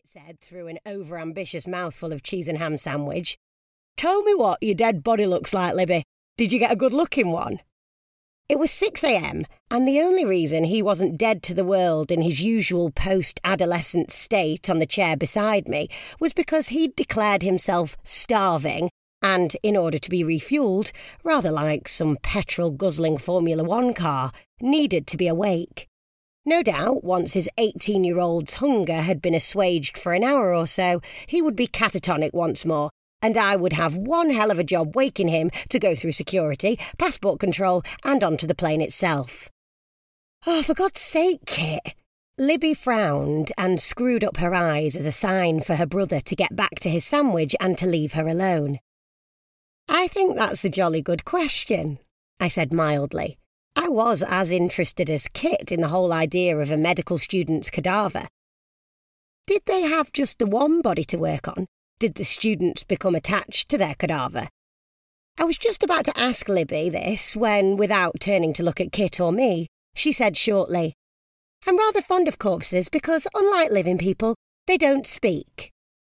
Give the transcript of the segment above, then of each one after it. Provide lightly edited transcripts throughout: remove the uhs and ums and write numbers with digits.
said through an overambitious mouthful of cheese and ham sandwich. "Tell me what your dead body looks like, Libby. Did you get a good-looking one?" It was 6 a.m, and the only reason he wasn't dead to the world in his usual post-adolescent state on the chair beside me was because he'd declared himself starving and, in order to be refuelled, rather like some petrol-guzzling Formula One car, needed to be awake. No doubt, once his 18-year-old's hunger had been assuaged for an hour or so, he would be catatonic once more, and I would have one hell of a job waking him to go through security, passport control, and onto the plane itself. "Oh, for God's sake, Kit." Libby frowned and screwed up her eyes as a sign for her brother to get back to his sandwich and to leave her alone. "I think that's a jolly good question," I said mildly. I was as interested as Kit in the whole idea of a medical student's cadaver. Did they have just the one body to work on? Did the students become attached to their cadaver? I was just about to ask Libby this when, without turning to look at Kit or me, she said shortly, "I'm rather fond of corpses because, unlike living people, they don't speak."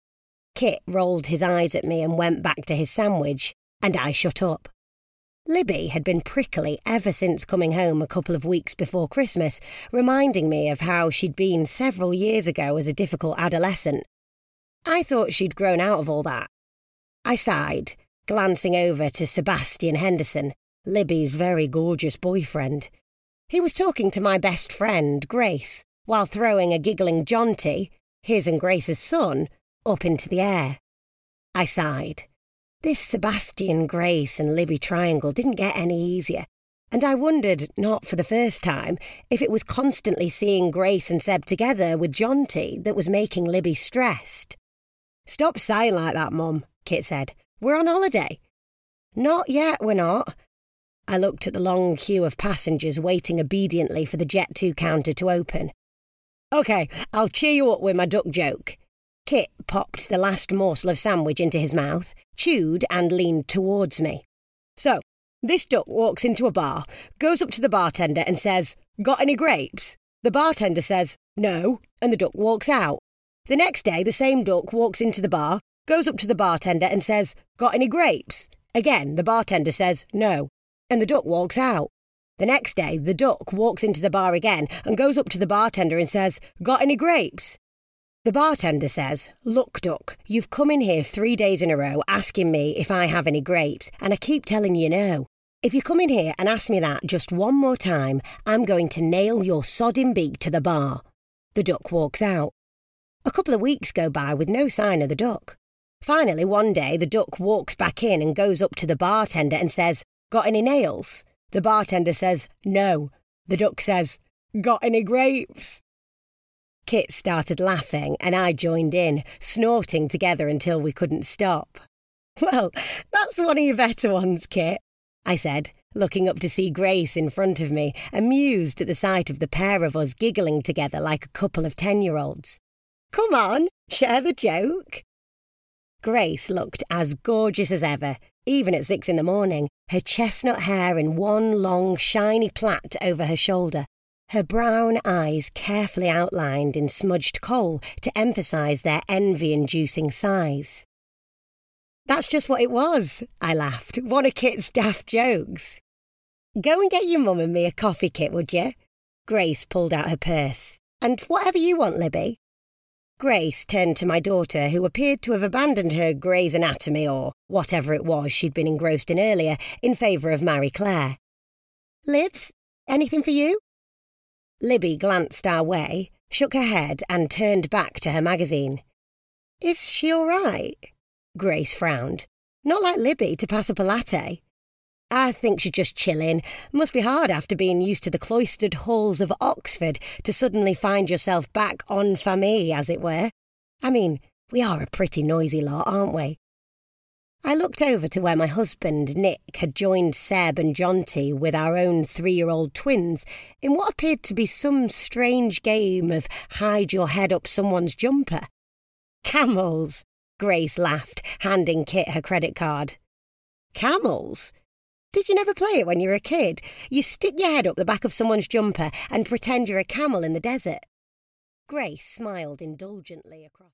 Kit rolled his eyes at me and went back to his sandwich, and I shut up. Libby had been prickly ever since coming home a couple of weeks before Christmas, reminding me of how she'd been several years ago as a difficult adolescent. I thought she'd grown out of all that. I sighed, glancing over to Sebastian Henderson, Libby's very gorgeous boyfriend. He was talking to my best friend, Grace, while throwing a giggling Jonty, his and Grace's son, up into the air. I sighed. This Sebastian, Grace and Libby triangle didn't get any easier, and I wondered, not for the first time, if it was constantly seeing Grace and Seb together with Jonty that was making Libby stressed. "Stop sighing like that, Mum," Kit said. "We're on holiday." "Not yet, we're not." I looked at the long queue of passengers waiting obediently for the Jet2 counter to open. "OK, I'll cheer you up with my duck joke." Kit popped the last morsel of sandwich into his mouth, chewed and leaned towards me. "So, this duck walks into a bar, goes up to the bartender and says, 'Got any grapes?' The bartender says, 'No,' and the duck walks out. The next day, the same duck walks into the bar, goes up to the bartender and says, 'Got any grapes?' Again, the bartender says, 'No,' and the duck walks out. The next day, the duck walks into the bar again and goes up to the bartender and says, 'Got any grapes?' The bartender says, 'Look, duck, you've come in here 3 days in a row asking me if I have any grapes, and I keep telling you no. If you come in here and ask me that just one more time, I'm going to nail your sodding beak to the bar.' The duck walks out. A couple of weeks go by with no sign of the duck. Finally, one day, the duck walks back in and goes up to the bartender and says, 'Got any nails?' The bartender says, 'No.' The duck says, 'Got any grapes?' Kit started laughing, and I joined in, snorting together until we couldn't stop. "Well, that's one of your better ones, Kit," I said, looking up to see Grace in front of me, amused at the sight of the pair of us giggling together like a couple of 10-year-olds. "Come on, share the joke." Grace looked as gorgeous as ever, even at 6 a.m, her chestnut hair in one long, shiny plait over her shoulder, her brown eyes carefully outlined in smudged kohl to emphasise their envy-inducing size. "That's just what it was," I laughed. "One of Kit's daft jokes." "Go and get your mum and me a coffee, Kit, would you?" Grace pulled out her purse. "And whatever you want, Libby." Grace turned to my daughter, who appeared to have abandoned her Grey's Anatomy or whatever it was she'd been engrossed in earlier in favour of Marie Claire. "Libs, anything for you?" Libby glanced our way, shook her head and turned back to her magazine. "Is she all right?" Grace frowned. "Not like Libby to pass up a latte." "I think she's just chilling. Must be hard after being used to the cloistered halls of Oxford to suddenly find yourself back en famille, as it were. I mean, we are a pretty noisy lot, aren't we?" I looked over to where my husband, Nick, had joined Seb and Jonty with our own 3-year-old twins in what appeared to be some strange game of hide your head up someone's jumper. "Camels," Grace laughed, handing Kit her credit card. "Camels? Did you never play it when you were a kid? You stick your head up the back of someone's jumper and pretend you're a camel in the desert." Grace smiled indulgently across